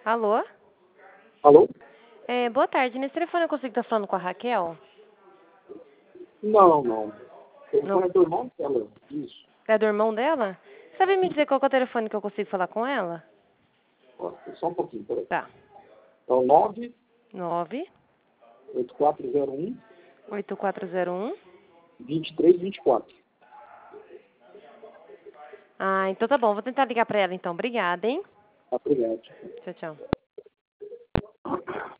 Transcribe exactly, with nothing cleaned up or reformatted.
Alô? Alô? É, boa tarde. Nesse telefone eu consigo estar falando com a Raquel? Não, não. O telefone Não. é do irmão dela. Isso. É do irmão dela? Sabe me dizer qual que é o telefone que eu consigo falar com ela? Ó, só um pouquinho, peraí. Tá. É o nove nove oito quatro zero um oito quatro zero um. dois três dois quatro. Ah, então tá bom. Vou tentar ligar pra ela então. Obrigada, hein? Obrigado. Tchau, tchau.